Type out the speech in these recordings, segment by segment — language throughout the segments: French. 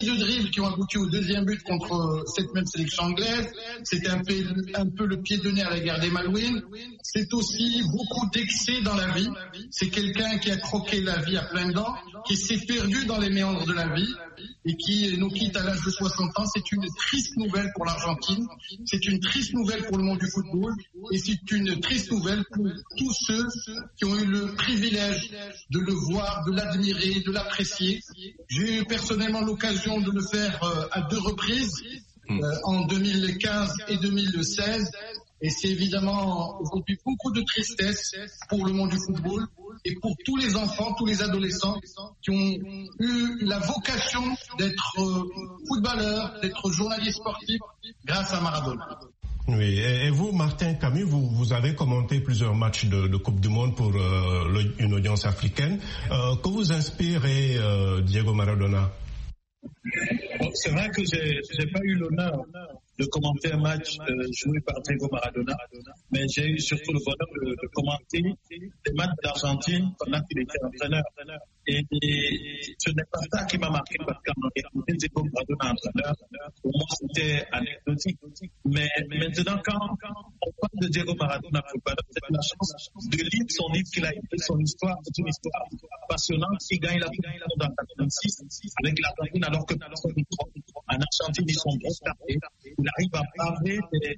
de dribbles qui ont abouti au deuxième but contre cette même sélection anglaise. C'était un peu le pied de nez à la guerre des Malouines. C'est aussi beaucoup d'excès dans la vie. C'est quelqu'un qui a croqué la vie à pleines dents, qui s'est perdu dans les méandres de la vie et qui nous quitte à l'âge de 60 ans. C'est une triste nouvelle pour l'Argentine. C'est une triste nouvelle pour le monde du football. Et c'est une triste nouvelle pour tous ceux qui ont eu le privilège de le voir, de l'admirer, de l'apprécier. J'ai eu personnellement l'occasion de le faire à 2 reprises, en 2015 et 2016. Et c'est évidemment aujourd'hui beaucoup de tristesse pour le monde du football et pour tous les enfants, tous les adolescents qui ont eu la vocation d'être footballeurs, d'être journalistes sportifs grâce à Maradona. Oui, et vous, Martin Camus, vous avez commenté plusieurs matchs de Coupe du Monde pour une audience africaine. Que vous inspire Diego Maradona? Bon, c'est vrai que j'ai pas eu l'honneur de commenter un match joué par Diego Maradona, mais j'ai eu surtout le bonheur de commenter des matchs d'Argentine pendant qu'il était entraîneur. Et ce n'est pas ça qui m'a marqué, parce qu'en réalité, Diego Maradona entraîneur, pour moi c'était anecdotique. Mais maintenant, quand on parle de Diego Maradona footballeur, j'ai la chance de lire son livre qu'il a écrit, son histoire. C'est une histoire passionnante. Il gagne la Coupe du Monde en 1986 avec l'Argentine, alors que personne n'y croit. En Argentine, ils sont bien startés. Il arrive à braver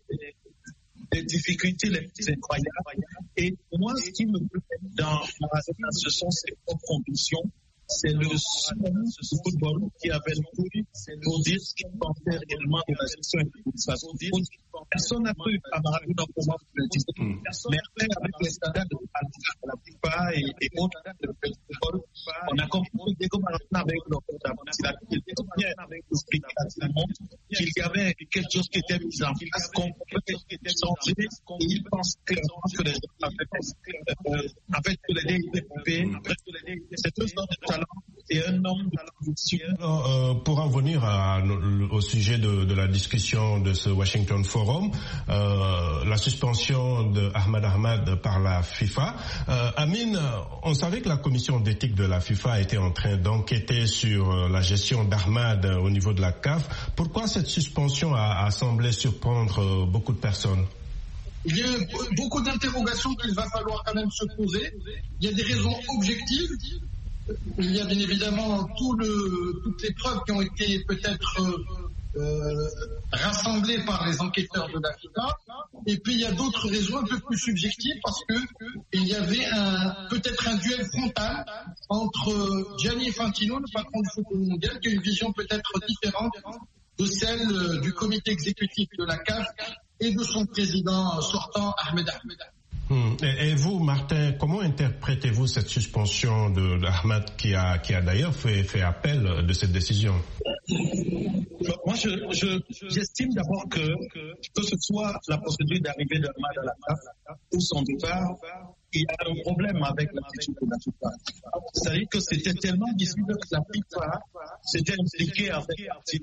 des difficultés les plus incroyables. Et moi, ce qui me plaît dans Maradona, ce sont ses propres conditions. C'est le son du football qui avait le coup pour dire ce qu'il pensait réellement de la gestion et de l'administration. Personne n'a cru à Maradona pour moi, je le disais. Mais après, avec les standards de la FIFA et autres de football, on a compris que Diego Maradona avec le il a expliqué à tout le monde qu'il y avait quelque chose qui était mis en place, qu'on pouvait changer, et il pense clairement que les gens avec que les dés étaient coupés, c'est un homme de talent et un homme de conviction. Pour en venir au sujet de la discussion de ce Washington Forum, la suspension de Ahmad par la FIFA. Amine, on savait que la commission d'éthique de la FIFA était en train d'enquêter sur la gestion d'Ahmad au niveau de la CAF. Pourquoi cette suspension a semblé surprendre beaucoup de personnes? Il y a beaucoup d'interrogations qu'il va falloir quand même se poser. Il y a des raisons objectives. Il y a bien évidemment toutes les preuves qui ont été peut-être rassemblées par les enquêteurs de la FIFA. Et puis il y a d'autres raisons un peu plus subjectives, parce que il y avait peut-être un duel frontal entre Gianni Infantino, le patron du football mondial, qui a une vision peut-être différente de celle du comité exécutif de la CAF et de son président sortant, Ahmed Ahmed. Et vous, Martin, comment interprétez-vous cette suspension d'Ahmad qui a d'ailleurs fait appel de cette décision? Moi, j'estime d'abord que ce soit la procédure d'arrivée d'Ahmad à la CAF ou son départ, il y a un problème avec l'attitude de la FIFA. C'est-à-dire que c'était tellement visible que la FIFA s'était impliquée avec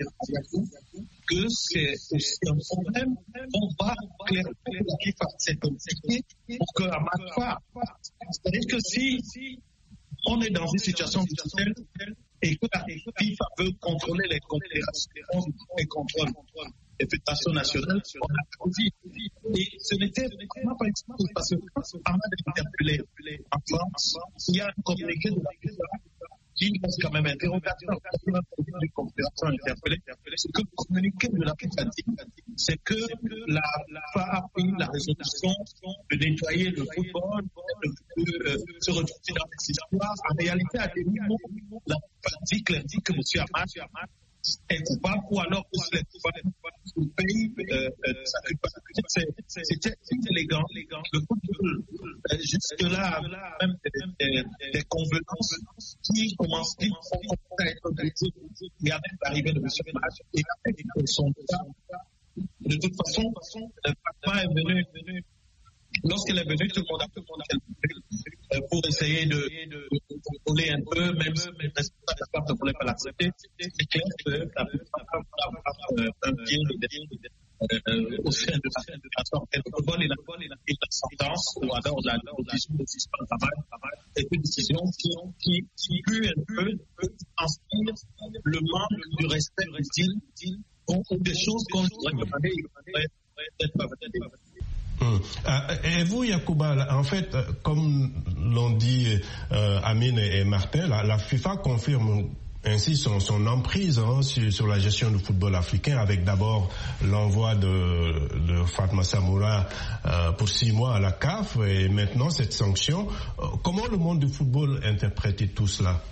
que c'est aussi un problème. On va clairement que la FIFA s'est impliquée pour que Ahmad parte. C'est-à-dire que si on est dans une situation difficile et que la FIFA veut contrôler les confédérations et contrôle les fédérations nationales, on a envie. Et ce n'était vraiment pas exclu, parce que Ahmad est interpellé en France. Il y a un communiqué de la FIFA qui laisse quand même interrogateur. Les confédérations interpellées. Ce que le communiqué de la FIFA dit, c'est que la FIFA a pris la résolution de nettoyer le football, de se retrouver dans les histoires. En réalité, à des niveaux, la FIFA dit que M. Ahmad est coupable, ou alors que c'est coupable, le pays sa culpabilité. C'était élégant. Le football, jusque-là, même des convenances qui commencent à être brisées. Il y a même l'arrivée de M. Ahmad, et après son cas. De toute façon, Fatma est venue. Lorsqu'elle est venue, tout le monde a pour essayer de contrôler un peu, même si les responsables ne voulaient pas l'accepter. C'est clair que la femme a un pied au sein de la fédération de football et la sentence ou alors la décision de suspendre est une décision qui pue un peu, inspire le manque du respect utile ou des choses qu'on devrait demander d'être Et vous, Yacouba, en fait, comme l'ont dit Amine et Martin, la FIFA confirme ainsi son emprise sur la gestion du football africain, avec d'abord l'envoi de Fatma Samoura pour 6 mois à la CAF et maintenant cette sanction. Comment le monde du football interprète tout cela?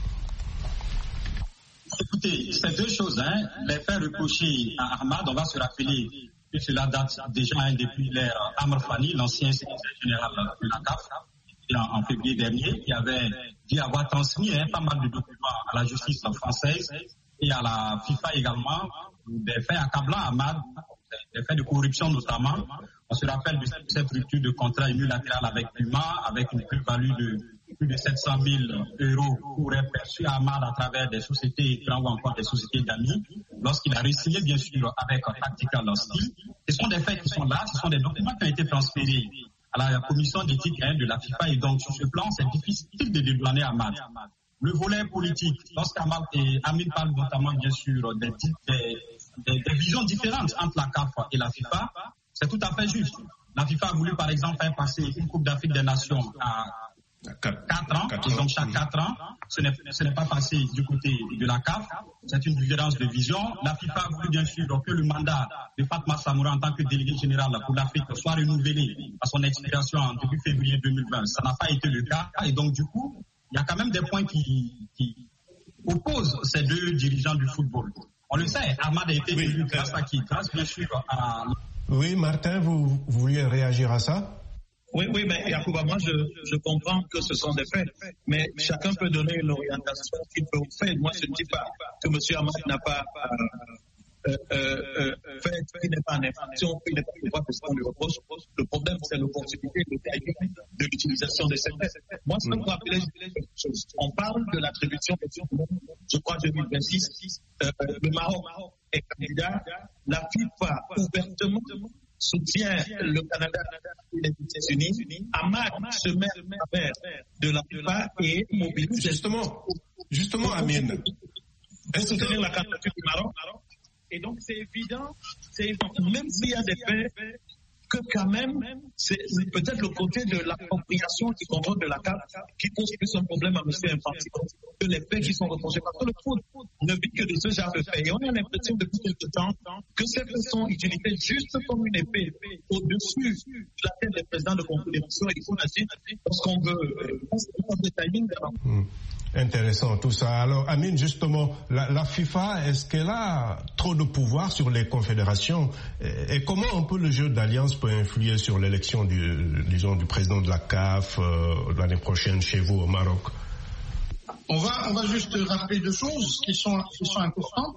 Écoutez, c'est deux choses. Les faits reprochés à Ahmad, on va se rappeler que cela date déjà depuis l'ère Amr Fani, l'ancien secrétaire général de la CAF, en février dernier, qui avait dit avoir transmis pas mal de documents à la justice française et à la FIFA également, des faits accablant Ahmad, des faits de corruption notamment. On se rappelle de cette rupture de contrat unilatéral avec Puma, avec une plus-value de plus de 700 000 euros pourrait perçu à Ahmad à travers des sociétés ou encore des sociétés d'amis, lorsqu'il a re-signé bien sûr avec Tactical Steel. Ce sont des faits qui sont là, ce sont des documents qui ont été transférés à la commission d'éthique de la FIFA, et donc sur ce plan, c'est difficile de dédouaner Ahmad. Le volet politique, Amine parle notamment bien sûr des visions différentes entre la CAF et la FIFA, c'est tout à fait juste. La FIFA a voulu par exemple faire passer une Coupe d'Afrique des Nations à 4 ans, et donc chaque 4 ans, ce n'est pas passé du côté de la CAF, c'est une différence de vision. La FIFA a voulu bien sûr que le mandat de Fatma Samoura en tant que délégué général pour l'Afrique soit renouvelé à son expiration en début février 2020. Ça n'a pas été le cas, et donc du coup, il y a quand même des points qui opposent ces deux dirigeants du football. On le sait, Ahmad a été élu grâce à qui? Grâce bien sûr à... Oui, Martin, vous vouliez réagir à ça? Oui, mais Yacouba, moi je comprends que ce sont des faits, mais chacun peut donner une orientation qu'il peut faire. Moi je ne dis pas que M. Ahmad n'a pas fait, qu'il n'est pas en infraction, qu'il n'est pas le droit de ce qu'on lui reproche. Le problème c'est l'opportunité, le timing de l'utilisation de ces faits. Moi je peux vous rappeler quelque chose. On parle de l'attribution, je crois 2026, le Maroc est candidat, la FIFA ouvertement soutient le Canada et les États-Unis. Ahmad se met à travers de la FIFA et mobilise. Justement, Amine. Pour soutenir la candidature du Maroc. Et donc, c'est évident, même s'il y a des faits, que quand même, c'est peut-être le côté de l'appropriation du contrôle de la CAF qui pose plus un problème à M. Infantino que les faits qui sont reprochés. Parce que le foot ne vit que de ce genre de faits. Et on a l'impression depuis quelque temps que ces faits sont utilisés juste comme une épée au-dessus de la tête des présidents de confédération. Et il faut agir lorsqu'on veut. C'est le timing d'avant. Intéressant tout ça. Alors Amine, justement, la FIFA, est-ce qu'elle a trop de pouvoir sur les confédérations? Et comment un peu le jeu d'alliance peut influer sur l'élection du président de la CAF l'année prochaine chez vous au Maroc? On va juste rappeler deux choses qui sont importantes.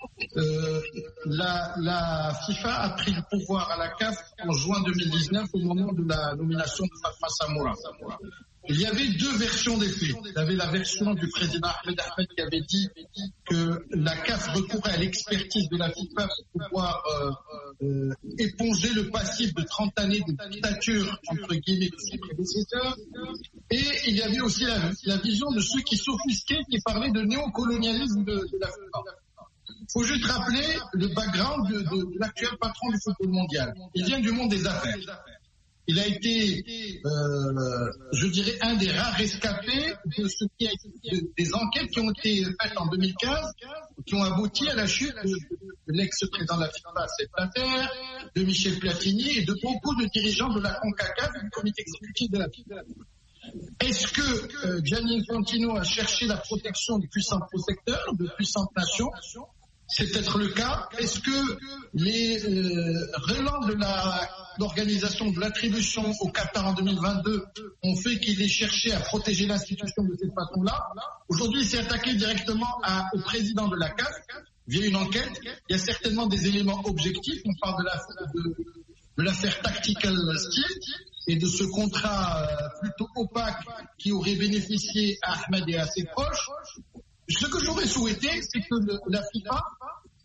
La FIFA a pris le pouvoir à la CAF en juin 2019 au moment de la nomination de Fatma Samoura. Il y avait deux versions des faits. Il y avait la version du président Ahmed qui avait dit que la CAF recourait à l'expertise de la FIFA pour pouvoir éponger le passif de 30 années de dictature, entre guillemets, de ses prédécesseurs. Et il y avait aussi la vision de ceux qui s'offusquaient, qui parlaient de néocolonialisme de la FIFA. Il faut juste rappeler le background de l'actuel patron du football mondial. Il vient du monde des affaires. Il a été, je dirais, un des rares rescapés de ce qui a été des enquêtes qui ont été faites en 2015, qui ont abouti à la chute de l'ex-président de la FIFA, Sepp Blatter, de Michel Platini et de beaucoup de dirigeants de la CONCACAF, du comité exécutif de la FIFA. Est-ce que Gianni Infantino a cherché la protection de puissants protecteurs, de puissantes nations? C'est peut-être le cas. Est-ce que les relents de l'organisation de l'attribution au Qatar en 2022 ont fait qu'il ait cherché à protéger l'institution de cette façon-là? Aujourd'hui, il s'est attaqué directement au président de la CAF via une enquête. Il y a certainement des éléments objectifs. On parle de l'affaire Tactical Steel et de ce contrat plutôt opaque qui aurait bénéficié à Ahmed et à ses proches. Ce que j'aurais souhaité, c'est que la FIFA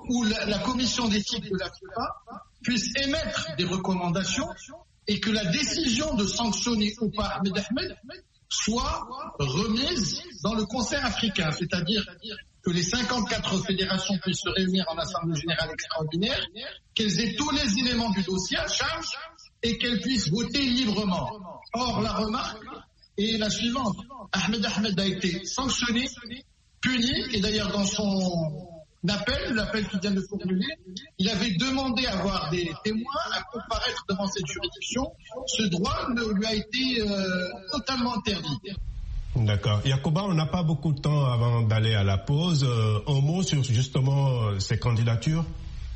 où la commission d'éthique de la FIFA puisse émettre des recommandations et que la décision de sanctionner ou pas Ahmed Ahmed soit remise dans le concert africain, c'est-à-dire que les 54 fédérations puissent se réunir en assemblée générale extraordinaire, qu'elles aient tous les éléments du dossier à charge et qu'elles puissent voter librement. Or, la remarque est la suivante. Ahmed Ahmed a été sanctionné, puni, et d'ailleurs dans son l'appel qu'il vient de formuler, il avait demandé à avoir des témoins à comparaître devant cette juridiction. Ce droit lui a été totalement interdit. D'accord. Yacouba, on n'a pas beaucoup de temps avant d'aller à la pause. Un mot sur justement ces candidatures?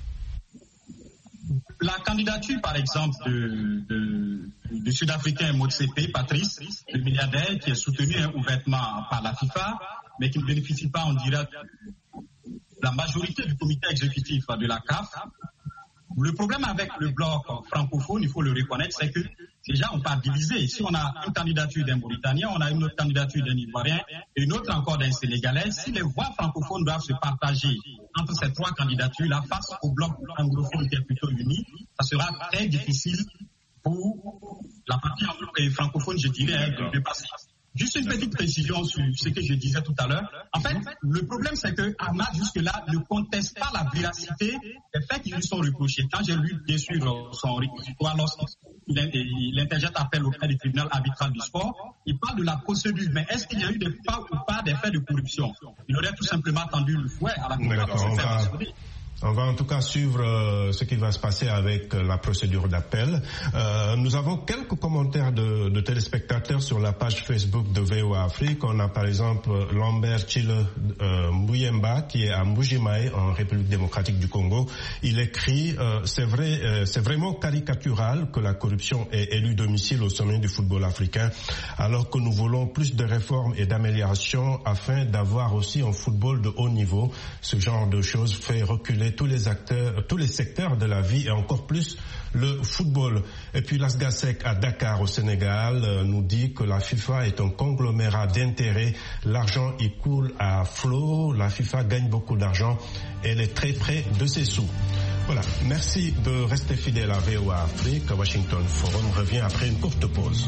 La candidature, par exemple, du Sud-Africain Motsepe, Patrice, le milliardaire, qui est soutenu ouvertement par la FIFA, mais qui ne bénéficie pas, on dirait, la majorité du comité exécutif de la CAF. Le problème avec le bloc francophone, il faut le reconnaître, c'est que déjà on part diviser. Si on a une candidature d'un Mauritanien, on a une autre candidature d'un Ivoirien et une autre encore d'un Sénégalais. Si les voix francophones doivent se partager entre ces trois candidatures-là face au bloc anglophone qui est plutôt uni, ça sera très difficile pour la partie francophone, je dirais, de passer. Juste une petite précision sur ce que je disais tout à l'heure. En fait, le problème, c'est que Ahmad, jusque-là, ne conteste pas la véracité des faits qui lui sont reprochés. Quand j'ai lu, bien sûr, son réquisitoire, lorsqu'il interjette appel auprès du tribunal arbitral du sport, il parle de la procédure. Mais est-ce qu'il y a eu des faits de corruption? Il aurait tout simplement tendu le fouet à la Cour. On va en tout cas suivre ce qui va se passer avec la procédure d'appel. Nous avons quelques commentaires de téléspectateurs sur la page Facebook de VOA Afrique. On a par exemple Lambert Chile Mbuyemba qui est à Mbujimaï en République démocratique du Congo. Il écrit c'est vraiment caricatural que la corruption ait élu domicile au sommet du football africain, alors que nous voulons plus de réformes et d'améliorations afin d'avoir aussi un football de haut niveau. Ce genre de choses fait reculer tous les secteurs de la vie et encore plus le football. Et puis Lasgasek à Dakar au Sénégal nous dit que la FIFA est un conglomérat d'intérêts. L'argent y coule à flot. La FIFA gagne beaucoup d'argent. Elle est très près de ses sous. Voilà. Merci de rester fidèle à VOA Afrique. Washington Forum revient après une courte pause.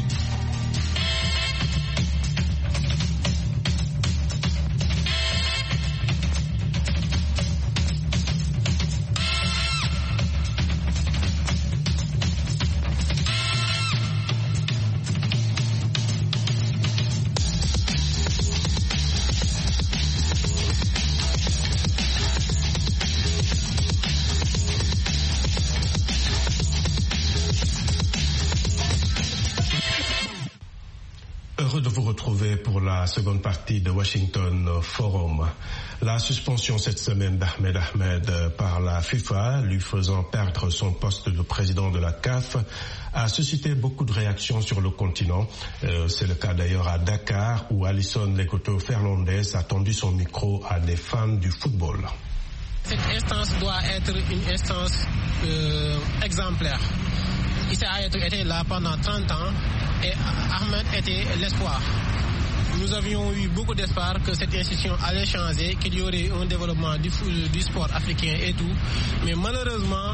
De vous retrouver pour la seconde partie de Washington Forum. La suspension cette semaine d'Ahmed Ahmed par la FIFA, lui faisant perdre son poste de président de la CAF, a suscité beaucoup de réactions sur le continent. C'est le cas d'ailleurs à Dakar où Alison Lekoto Fernandez a tendu son micro à des fans du football. Cette instance doit être une instance exemplaire. Il a été là pendant 30 ans et Ahmed était l'espoir. Nous avions eu beaucoup d'espoir que cette institution allait changer, qu'il y aurait un développement du sport africain et tout. Mais malheureusement,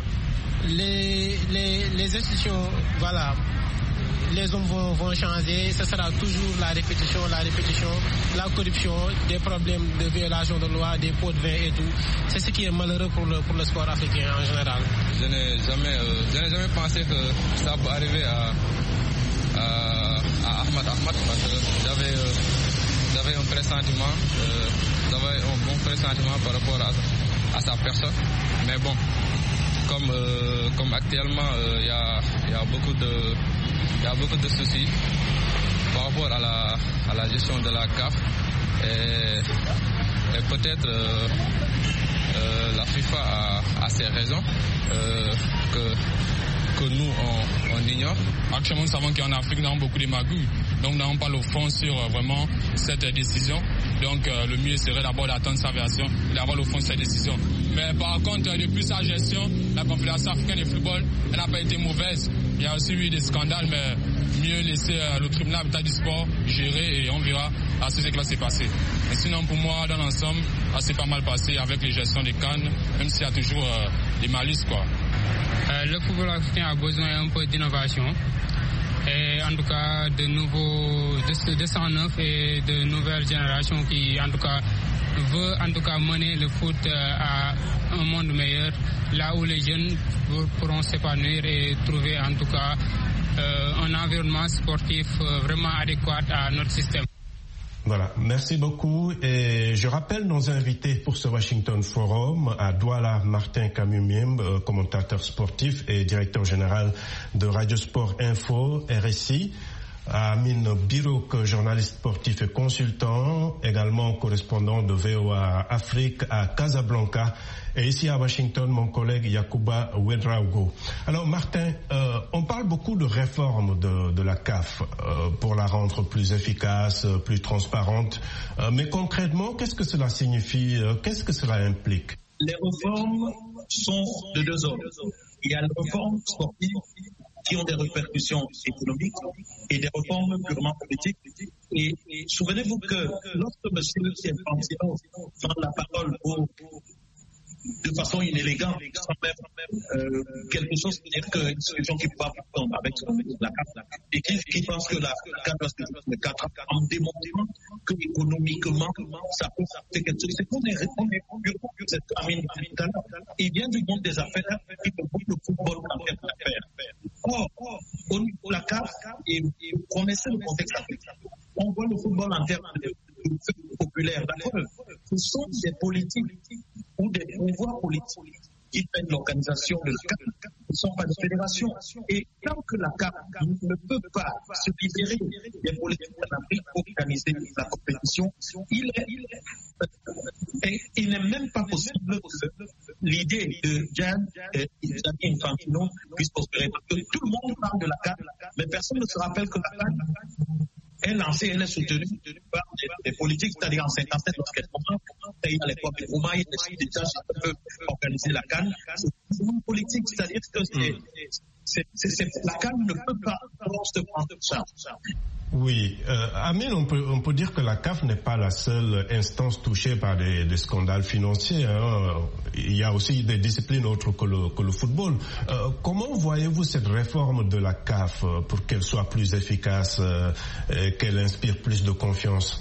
les institutions, voilà, les hommes vont changer. Ce sera toujours la répétition, la corruption, des problèmes de violation de loi, des pots de vin et tout. C'est ce qui est malheureux pour le sport africain en général. Je n'ai jamais pensé que ça peut arriver à Ahmed parce que j'avais un pressentiment, un bon pressentiment par rapport à sa personne. Mais bon, comme actuellement il y a beaucoup de soucis par rapport à la gestion de la CAF et peut-être la FIFA a ses raisons que nous on ignore. Actuellement, nous savons qu'en Afrique, nous avons beaucoup de magouilles. Donc, nous n'avons pas le fond sur vraiment cette décision. Donc, le mieux serait d'abord d'attendre sa version et d'avoir le fond de cette décision. Mais par contre, depuis sa gestion, la Confédération africaine de football, elle n'a pas été mauvaise. Il y a aussi eu des scandales, mais mieux laisser le tribunal arbitral du sport gérer et on verra ce qui va se passer. Mais sinon, pour moi, dans l'ensemble, c'est pas mal passé avec les gestions des CAN, même s'il y a toujours des malices, quoi. Le football africain a besoin un peu d'innovation. Et en tout cas de sang neuf et de nouvelles générations qui en tout cas veut en tout cas mener le foot à un monde meilleur, là où les jeunes pourront s'épanouir et trouver en tout cas un environnement sportif vraiment adéquat à notre système. Voilà, merci beaucoup. Et je rappelle nos invités pour ce Washington Forum, à Douala, Martin Kamumim, commentateur sportif et directeur général de Radio Sport Info, RSI. À Amine Birouk, journaliste sportif et consultant, également correspondant de VOA Afrique à Casablanca. Et ici à Washington, mon collègue Yacouba Ouedraogo. Alors Martin, on parle beaucoup de réforme de la CAF pour la rendre plus efficace, plus transparente. Mais concrètement, qu'est-ce que cela signifie? Qu'est-ce que cela implique? Les réformes sont de deux ordres. Il y a les réformes sportives qui ont des répercussions économiques et des réformes purement politiques. Et souvenez-vous que lorsque M. Infantino prend la parole de façon inélégante, sans même quelque chose, c'est-à-dire qu'une solution qui pourra prendre avec la CAF, et qui pense que la CAF doit se faire le 4 ans, en démontrant que économiquement, ça peut faire quelque chose. C'est qu'on est purement que cette Amine tout à l'heure. Il vient du monde des affaires, qui peut beaucoup le football en termes d'affaires. Or, au niveau de la CAF, et vous connaissez le contexte africain, on voit le football en termes de populaire. La preuve, ce sont des politiques ou des pouvoirs politiques qui prennent l'organisation de la CAF, ce ne sont pas des fédérations. Et tant que la CAF ne peut pas se libérer des politiques en Afrique pour organiser la compétition, il n'est même pas possible que l'idée de Gianni Infantino puisse prospérer. Parce que tout le monde parle de la CAF, mais personne ne se rappelle que la CAF est lancée, elle est soutenue par des politiques, c'est-à-dire en 57, lorsqu'elle commence, il y a l'époque de Rouma, il y a des tâches qui peuvent organiser la CAN. C'est une politique, c'est-à-dire que la CAN ne peut pas se prendre ça. Oui, Amine, on peut dire que la CAF n'est pas la seule instance touchée par des scandales financiers. Hein. Il y a aussi des disciplines autres que le football. Comment voyez-vous cette réforme de la CAF pour qu'elle soit plus efficace, qu'elle inspire plus de confiance?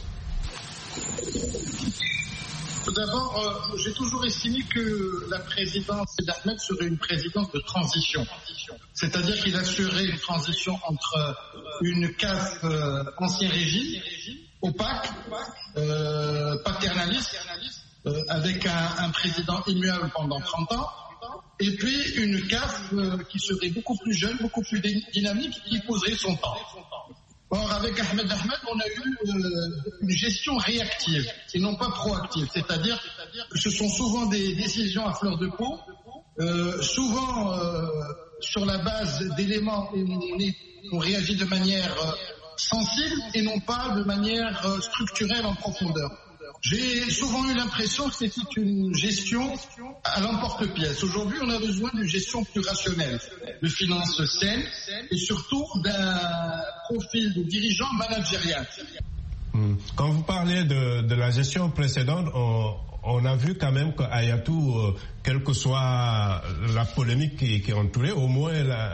Tout d'abord, j'ai toujours estimé que la présidence d'Ahmed serait une présidence de transition. C'est-à-dire qu'il assurerait une transition entre une CAF ancien régime, opaque, paternaliste, avec un président immuable pendant 30 ans, et puis une CAF qui serait beaucoup plus jeune, beaucoup plus dynamique, qui poserait son temps. Or, avec Ahmed, on a eu une gestion réactive et non pas proactive. C'est-à-dire que ce sont souvent des décisions à fleur de peau, souvent sur la base d'éléments où on réagit de manière sensible et non pas de manière structurelle en profondeur. J'ai souvent eu l'impression que c'était une gestion à l'emporte-pièce. Aujourd'hui, on a besoin d'une gestion plus rationnelle, de finances saines et surtout d'un profil de dirigeant managérial. Quand vous parlez de la gestion précédente, on a vu quand même qu'Ayatou, quelle que soit la polémique qui entourait, au moins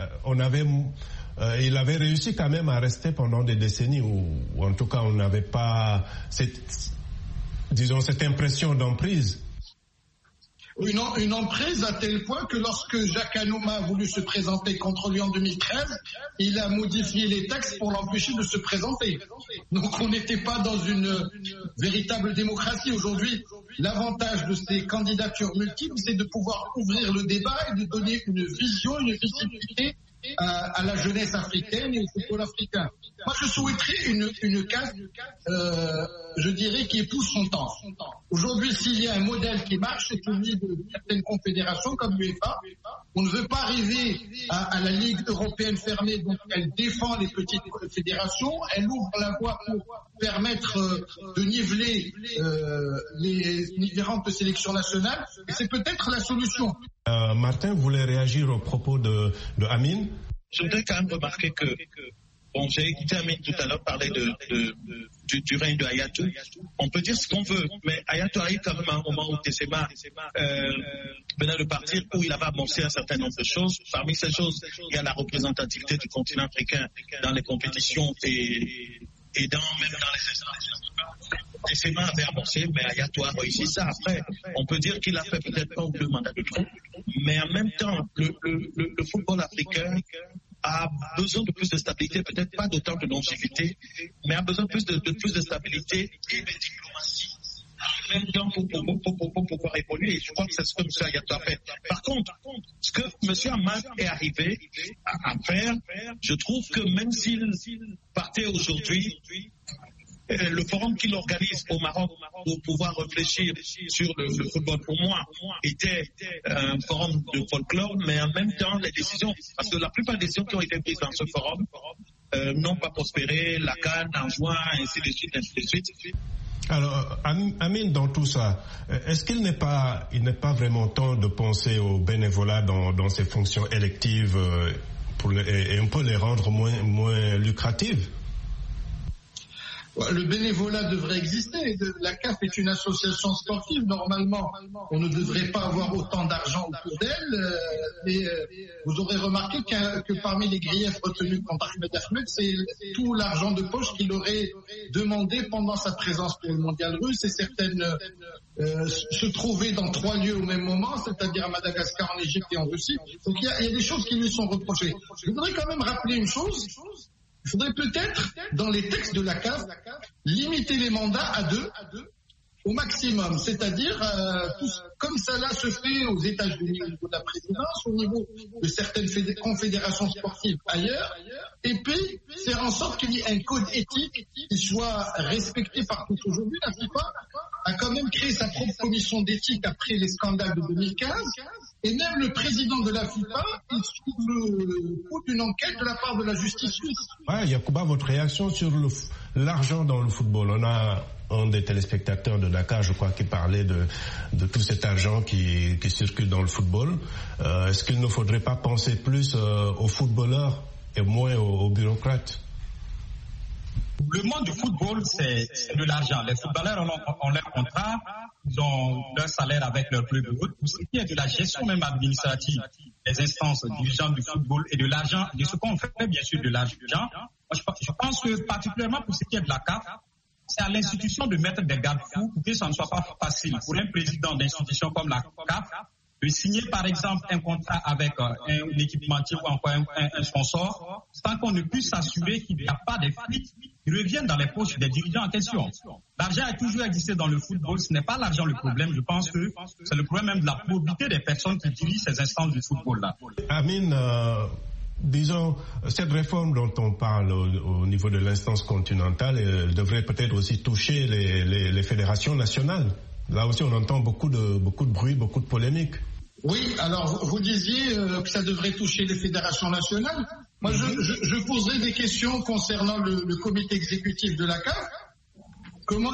il avait réussi quand même à rester pendant des décennies, ou en tout cas on n'avait pas cette impression d'emprise. Une emprise à tel point que lorsque Jacques Anouma a voulu se présenter contre lui en 2013, il a modifié les textes pour l'empêcher de se présenter. Donc on n'était pas dans une véritable démocratie. Aujourd'hui, l'avantage de ces candidatures multiples, c'est de pouvoir ouvrir le débat et de donner une vision, une visibilité à la jeunesse africaine et au football africain. Moi, je souhaiterais une CAF, je dirais, qui épouse son temps. Aujourd'hui, s'il y a un modèle qui marche, c'est celui de certaines confédérations comme l'UEFA. On ne veut pas arriver à la Ligue européenne fermée, donc elle défend les petites fédérations, elle ouvre la voie pour permettre de niveler les différentes sélections nationales, et c'est peut-être la solution. Martin voulait réagir au propos de Amine. Je voudrais quand même remarquer que Bon, j'ai écouté Amine tout à l'heure parler du règne de Hayatou. On peut dire ce qu'on veut, mais Hayatou arrive quand même à un moment où Tessema venait de partir, où il avait amorcé un certain nombre de choses. Parmi ces choses, il y a la représentativité du continent africain dans les compétitions et même dans les instances. Tessema avait amorcé, mais Hayatou a réussi ça. Après, on peut dire qu'il a fait peut-être 1 ou 2 mandats de trop, mais en même temps, le football africain a besoin de plus de stabilité, peut-être pas d'autant de longévité, mais a besoin de plus de stabilité et de diplomatie. En même temps, pour pouvoir évoluer. Je crois que c'est ce que M. Hayatou a fait. Par contre, ce que M. Ahmad est arrivé à faire, je trouve que même s'il partait aujourd'hui, le forum qu'il organise au Maroc pour pouvoir réfléchir sur le football, pour moi, était un forum de folklore, mais en même temps, les décisions, parce que la plupart des décisions qui ont été prises dans ce forum n'ont pas prospéré, la CAN en juin, ainsi de suite, ainsi de suite. Alors, Amine, dans tout ça, est-ce qu'il n'est pas vraiment temps de penser au bénévolat dans ces fonctions électives et un peu les rendre moins lucratives? Le bénévolat devrait exister. La CAF est une association sportive. Normalement, on ne devrait pas avoir autant d'argent autour d'elle. Mais vous aurez remarqué que parmi les griefs retenus contre Ahmed, c'est tout l'argent de poche qu'il aurait demandé pendant sa présence pour le mondial russe, et certaines se trouvaient dans 3 lieux au même moment, c'est-à-dire à Madagascar, en Égypte et en Russie. Donc il y a des choses qui lui sont reprochées. Je voudrais quand même rappeler une chose. Il faudrait peut-être, dans les textes de la CAF, limiter les mandats à 2 au maximum. C'est-à-dire, comme cela se fait aux États-Unis au niveau de la présidence, au niveau de certaines confédérations sportives ailleurs, et puis faire en sorte qu'il y ait un code éthique qui soit respecté par tous. Aujourd'hui, la FIFA a quand même créé sa propre commission d'éthique après les scandales de 2015. Et même le président de la FIFA est sous le coup d'une enquête de la part de la justice suisse. Ouais, Yacouba, votre réaction sur l'argent dans le football? On a un des téléspectateurs de Dakar, je crois, qui parlait de tout cet argent qui circule dans le football. Est-ce qu'il ne faudrait pas penser plus aux footballeurs et moins aux bureaucrates? Le monde du football, c'est de l'argent. Les footballeurs ont leur contrat, ils ont leur salaire avec leur club. Pour ce qui est de la gestion même administrative, les instances dirigeantes du football et de l'argent, de ce qu'on fait, bien sûr, de l'argent, je pense que particulièrement pour ce qui est de la CAF, c'est à l'institution de mettre des garde-fous pour que ça ne soit pas facile pour un président d'institution comme la CAF de signer par exemple un contrat avec un équipementier ou encore un sponsor, sans qu'on ne puisse s'assurer qu'il n'y a pas de fuites qui reviennent dans les poches des dirigeants en question. L'argent a toujours existé dans le football, ce n'est pas l'argent le problème, je pense que c'est le problème même de la probité des personnes qui dirigent ces instances du football-là. Amine, disons, cette réforme dont on parle au niveau de l'instance continentale, elle devrait peut-être aussi toucher les fédérations nationales. Là aussi, on entend beaucoup de bruit, beaucoup de polémiques. Oui, alors vous disiez que ça devrait toucher les fédérations nationales. Moi, je poserai des questions concernant le comité exécutif de la CAF. Comment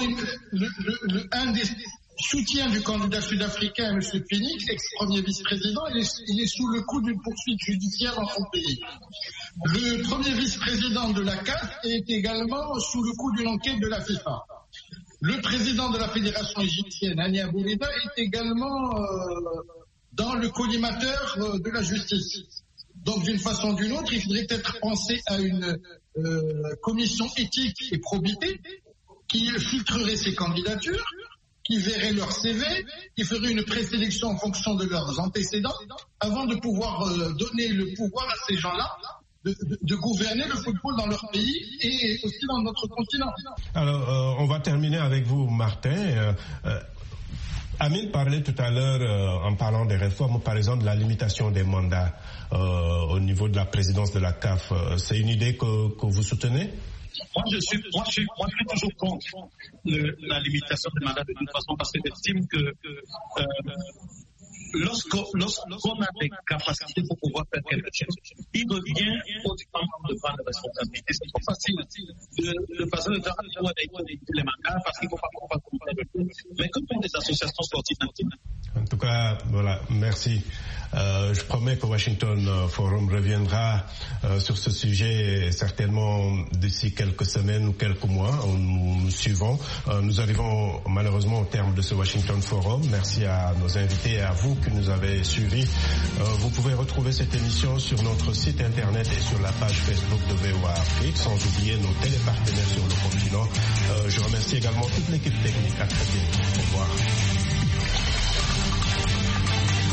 un des soutiens du candidat sud-africain, M. Pinnick, ex-premier vice-président, il est sous le coup d'une poursuite judiciaire dans son pays. Le premier vice-président de la CAF est également sous le coup d'une enquête de la FIFA. Le président de la fédération égyptienne, Hani Aboulida, est également dans le collimateur de la justice. Donc, d'une façon ou d'une autre, il faudrait peut-être penser à une commission éthique et probité qui filtrerait ces candidatures, qui verrait leur CV, qui ferait une présélection en fonction de leurs antécédents, avant de pouvoir donner le pouvoir à ces gens-là de gouverner le football dans leur pays et aussi dans notre continent. Alors, on va terminer avec vous, Martin. Amine parlait tout à l'heure, en parlant des réformes, par exemple, de la limitation des mandats au niveau de la présidence de la CAF. C'est une idée que vous soutenez? Moi, je suis toujours contre la limitation des mandats de toute façon, parce que j'estime que lorsqu'on a des capacités pour pouvoir faire quelque chose, il revient aux membres de prendre la responsabilité. C'est trop facile de passer le temps à les mandats parce qu'il ne faut pas comprendre le tout. Mais comme pour des associations sportives, tout cas, voilà, merci. Je promets que Washington Forum reviendra sur ce sujet certainement d'ici quelques semaines ou quelques mois. Nous suivons. Nous arrivons malheureusement au terme de ce Washington Forum. Merci à nos invités et à vous qui nous avez suivis. Vous pouvez retrouver cette émission sur notre site internet et sur la page Facebook de VOA Afrique, sans oublier nos télépartenaires sur le continent. Je remercie également toute l'équipe technique. À très bientôt. Au revoir.